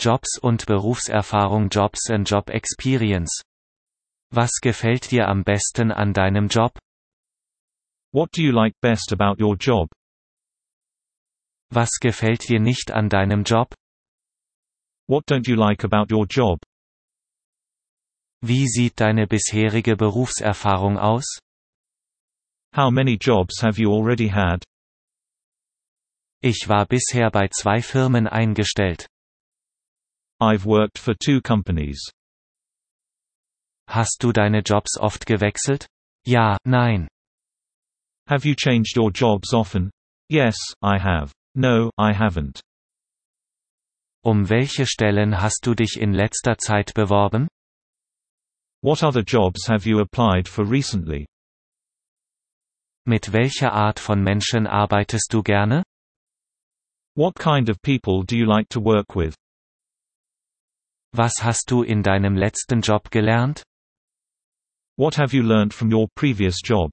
Jobs und Berufserfahrung, Jobs and Job Experience. Was gefällt dir am besten an deinem Job? What do you like best about your job? Was gefällt dir nicht an deinem Job? What don't you like about your job? Wie sieht deine bisherige Berufserfahrung aus? How many jobs have you already had? Ich war bisher bei 2 Firmen eingestellt. I've worked for 2 companies. Hast du deine Jobs oft gewechselt? Ja, nein. Have you changed your jobs often? Yes, I have. No, I haven't. Um welche Stellen hast du dich in letzter Zeit beworben? What other jobs have you applied for recently? Mit welcher Art von Menschen arbeitest du gerne? What kind of people do you like to work with? Was hast du in deinem letzten Job gelernt? What have you learned from your previous job?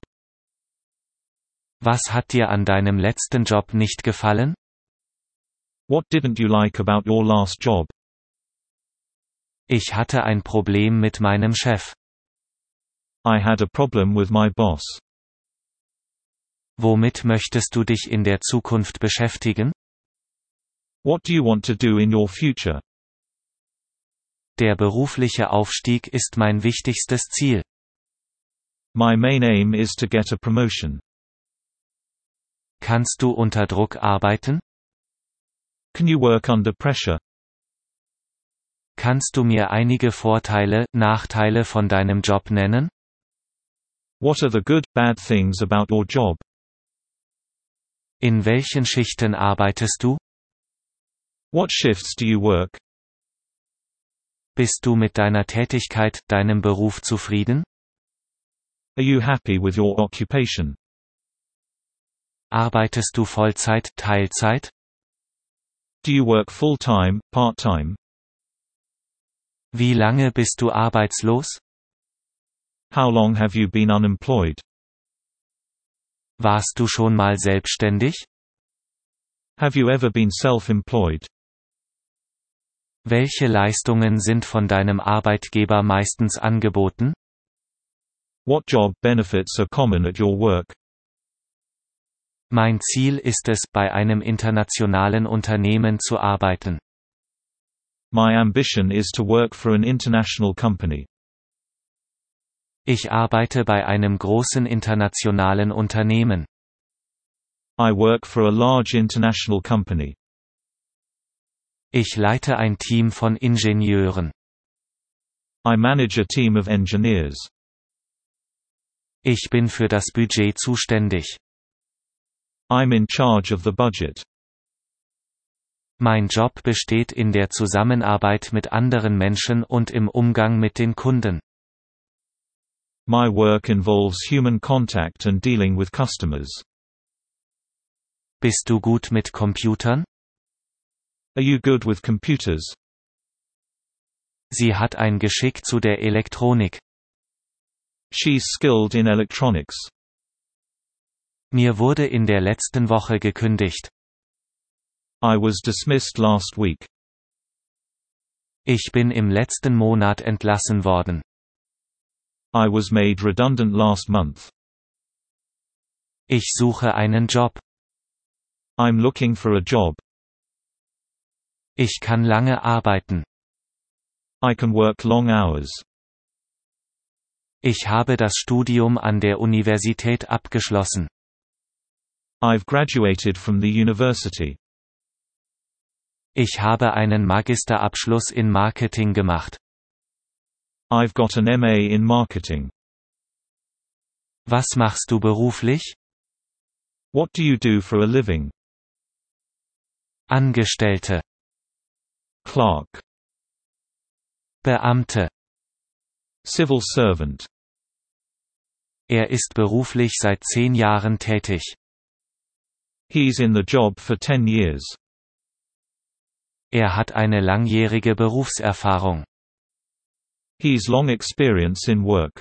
Was hat dir an deinem letzten Job nicht gefallen? What didn't you like about your last job? Ich hatte ein Problem mit meinem Chef. I had a problem with my boss. Womit möchtest du dich in der Zukunft beschäftigen? What do you want to do in your future? Der berufliche Aufstieg ist mein wichtigstes Ziel. My main aim is to get a promotion. Kannst du unter Druck arbeiten? Can you work under pressure? Kannst du mir einige Vorteile, Nachteile von deinem Job nennen? What are the good, bad things about your job? In welchen Schichten arbeitest du? What shifts do you work? Bist du mit deiner Tätigkeit, deinem Beruf zufrieden? Are you happy with your occupation? Arbeitest du Vollzeit, Teilzeit? Do you work full-time, part-time? Wie lange bist du arbeitslos? How long have you been unemployed? Warst du schon mal selbstständig? Have you ever been self-employed? Welche Leistungen sind von deinem Arbeitgeber meistens angeboten? What job benefits are common at your work? Mein Ziel ist es, bei einem internationalen Unternehmen zu arbeiten. My ambition is to work for an international company. Ich arbeite bei einem großen internationalen Unternehmen. I work for a large international company. Ich leite ein Team von Ingenieuren. I manage a team of engineers. Ich bin für das Budget zuständig. I'm in charge of the budget. Mein Job besteht in der Zusammenarbeit mit anderen Menschen und im Umgang mit den Kunden. My work involves human contact and dealing with customers. Bist du gut mit Computern? Are you good with computers? Sie hat ein Geschick zu der Elektronik. She's skilled in electronics. Mir wurde in der letzten Woche gekündigt. I was dismissed last week. Ich bin im letzten Monat entlassen worden. I was made redundant last month. Ich suche einen Job. I'm looking for a job. Ich kann lange arbeiten. I can work long hours. Ich habe das Studium an der Universität abgeschlossen. I've graduated from the university. Ich habe einen Magisterabschluss in Marketing gemacht. I've got an MA in marketing. Was machst du beruflich? What do you do for a living? Angestellte. Clerk. Beamte. Civil servant. Er ist beruflich seit 10 Jahren tätig. He's in the job for 10 years. Er hat eine langjährige Berufserfahrung. He's long experience in work.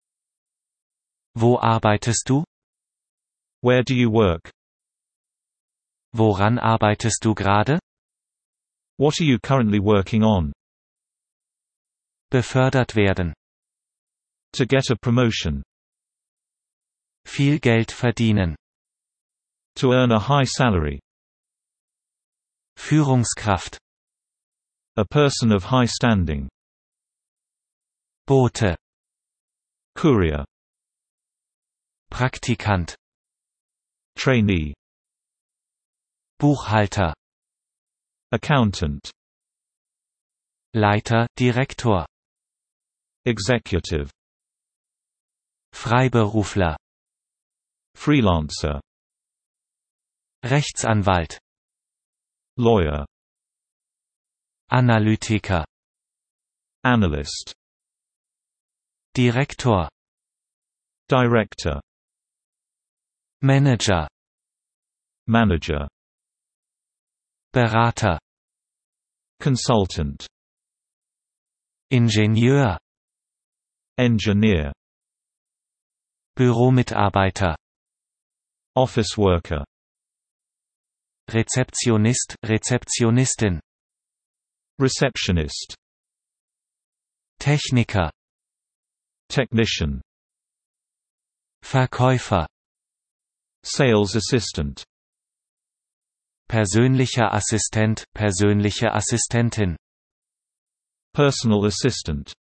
Wo arbeitest du? Where do you work? Woran arbeitest du gerade? What are you currently working on? Befördert werden. To get a promotion. Viel Geld verdienen. To earn a high salary. Führungskraft. A person of high standing. Bote. Courier. Praktikant. Trainee. Buchhalter. Accountant. Leiter, Direktor. Executive. Freiberufler. Freelancer. Rechtsanwalt. Lawyer. Analytiker. Analyst. Direktor. Director. Manager. Manager. Berater. Consultant. Ingenieur. Engineer. Büromitarbeiter. Office worker. Rezeptionist, Rezeptionistin. Receptionist. Techniker. Technician. Verkäufer. Sales assistant. Persönlicher Assistent, persönliche Assistentin. Personal assistant.